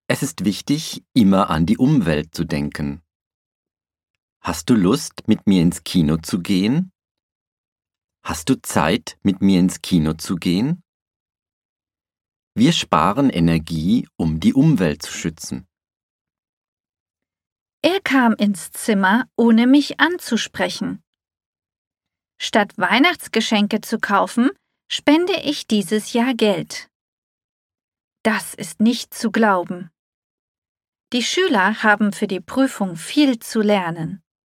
Es ist wichtig, immer an die Umwelt zu denken. Hast du Lust, mit mir ins Kino zu gehen? Hast du Zeit, mit mir ins Kino zu gehen? Wir sparen Energie, um die Umwelt zu schützen. Er kam ins Zimmer, ohne mich anzusprechen. Statt Weihnachtsgeschenke zu kaufen, spende ich dieses Jahr Geld. Das ist nicht zu glauben. Die Schüler haben für die Prüfung viel zu lernen.